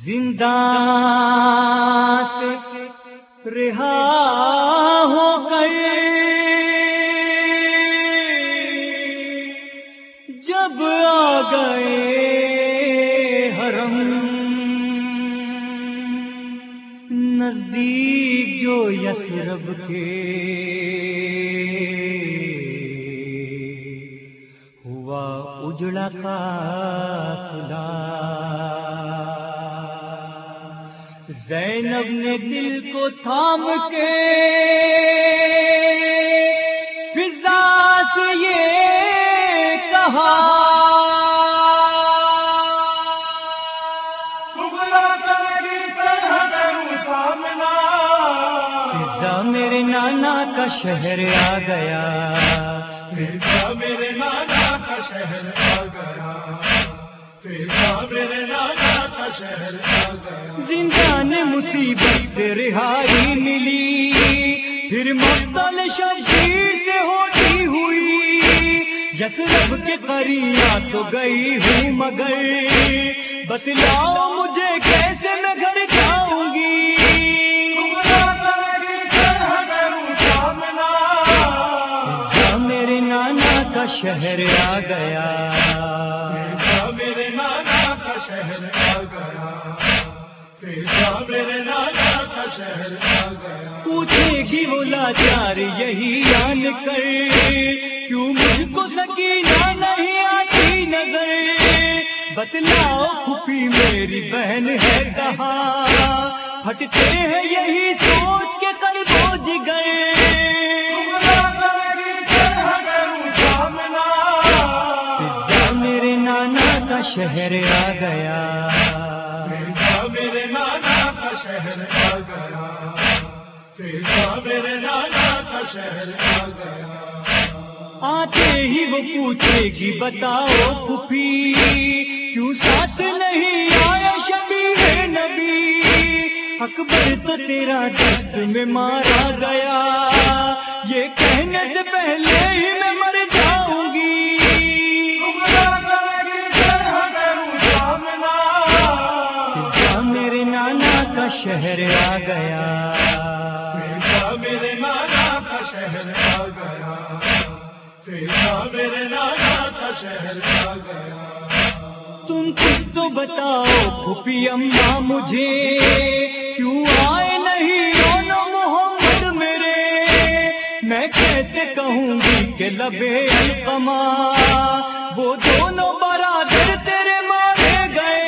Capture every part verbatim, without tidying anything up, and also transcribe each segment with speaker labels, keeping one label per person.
Speaker 1: زندان سے رہا ہو کر جب آ گئے حرم نزدیک جو یثرب کے ہوا اجڑا قافلہ زینب نے دل کو تھام کے فضا سے یہ کہا فضا میرے نانا کا شہر آ گیا،
Speaker 2: فضا میرے نانا کا شہر آ گیا، فضا میرے نانا کا شہر آ گیا۔
Speaker 1: زندان مصیبت سے رہائی ملی، پھر مقتل شمشیر سے ہوتی ہوئی، یثرب کے قریہ تو گئی ہوں مگر بتلاؤ مجھے کیسے میں گھر جاؤں گی۔ میرے نانا کا شہر آ گیا،
Speaker 2: میرے نانا کا شہر آ گیا، فضا میرے نانا کا شہر آ گیا۔
Speaker 1: پوچھے گی وہ لاچار یہی جان کر کیوں مجھ کو سکینہ نہیں آتی نظر، بتلاؤ پھوپھی میری بہن ہے کہاں، پھٹتے ہیں یہی سوچ کے کر دو جگر۔ میرے نانا کا شہر آ گیا،
Speaker 2: فضا میرے نانا کا شہر آ گیا، فضا میرے نانا کا شہر آ گیا۔
Speaker 1: آتے ہی وہ پوچھے گی بتاؤ پھوپھی کیوں ساتھ نہیں آیا شبیہ نبی، اکبر تو تیرا دست میں مارا گیا، یہ کہنے سے پہلے ہی میں مر جاؤں گی۔ میرے نانا کا شہر آ گیا،
Speaker 2: فضا میرے نانا کا شہر آ گیا، فضا میرے نانا کا شہر آ گیا۔
Speaker 1: تم کچھ تو بتاؤ پھوپھی اماں مجھے کیوں آئے نہیں دونوں محمد میرے، میں کیسے کہوں گی کہ لبے القما وہ دونوں برادر تیرے مارے گئے۔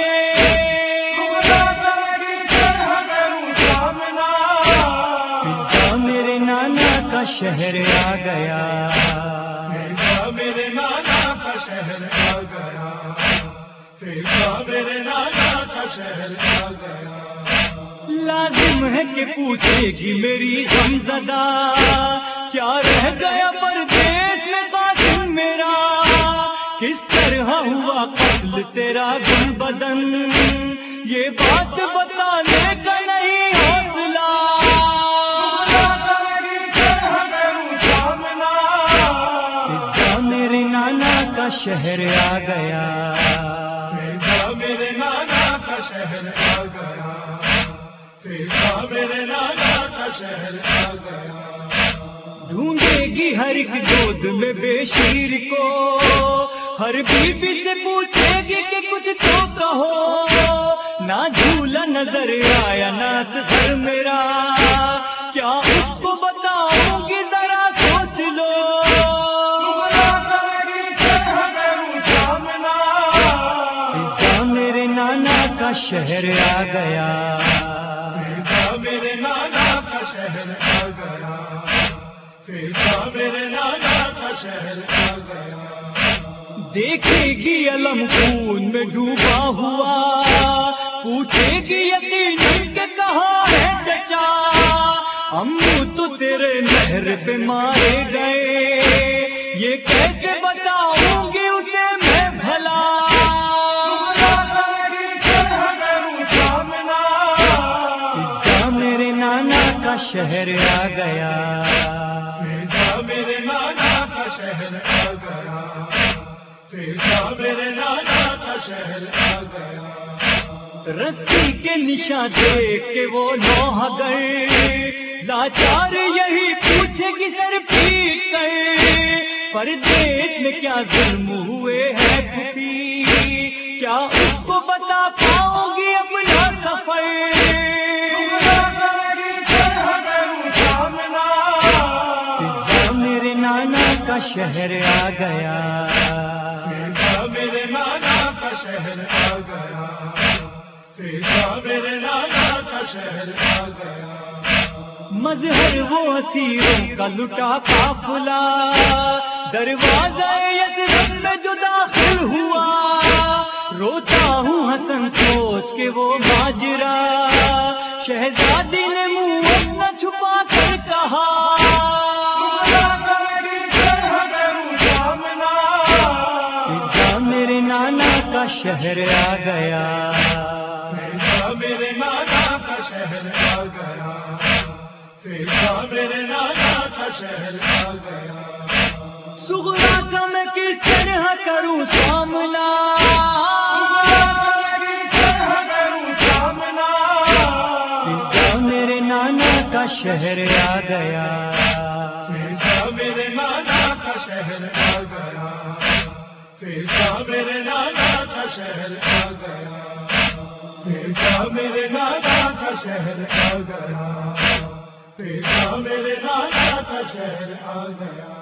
Speaker 1: میرے نانا کا شہر آ گیا،
Speaker 2: فضا میرے نانا کا شہر آ گیا، فضا میرے نانا کا شہر آ گیا۔
Speaker 1: لازم ہے کہ پوچھے گی میری غمزدہ کیا رہ گیا پردیس میں قاسم میرا، کس طرح ہوا قتل تیرا گل بدن، یہ بات بتانے کا نہیں حوصلہ۔ میرے نانا کا شہر آ گیا،
Speaker 2: فضا میرے نانا کا شہر آ گیا، فضا میرے نانا کا شہر آ گیا۔
Speaker 1: ڈھونڈے گی ہر ایک گود میں بے شیر کو، ہر بیوی سے پوچھے گی کہ کچھ تو کہو، نہ جھولا نظر آیا نہ گھر میرا، کیا اس کو بتاؤں گی ذرا سوچ لو۔ میرے نانا کا شہر آ گیا،
Speaker 2: فضا میرے نانا کا شہر آ گیا، فضا میرے نانا کا شہر آ گیا۔
Speaker 1: دیکھے گی علم خون میں ڈوبا ہوا، پوچھے گی یقین کہ کہاں ہے چچا، امو تو تیرے نہر پہ مارے گئے، یہ کیسے بتاؤں گی اسے میں بھلا۔ میرے نانا کا شہر آ گیا،
Speaker 2: فضا میرے نانا کا شہر آ گیا، فضا میرے نانا کا شہر آ گیا۔
Speaker 1: رسی کے نشاں دیکھ کے وہ نوح گئے، لاچار یہی پوچھے کہ سر پیٹ کر پردیس میں کیا ظلم ہوئے ہیں پھوپھی، کیا اس کو بتا پاؤ گی اپنا سفر؟ میرے نانا کا شہر آ گیا،
Speaker 2: میرے نانا کا شہر آ گیا، میرے نانا کا شہر آ گیا۔
Speaker 1: مظہر وہ اسیروں کا لٹا قافلہ دروازہ یثرب میں جو داخل ہوا، روتا ہوں حسن سوچ کے وہ ماجرا، شہزادی نے منہ اپنا چھپا کر کہا میرے نانا کا شہر آ گیا،
Speaker 2: میرے نانا کا شہر آ گیا، میرے نانا کا شہر آ گیا۔
Speaker 1: صغرا کا میں کس طرح کروں سامنا، میرے نانا کا شہر آ گیا،
Speaker 2: میرے نانا کا شہر آ گیا، میرے نانا کا شہر آ گیا، میرے نانا کا شہر آ گیا، میرے نانا کا شہر آ گیا۔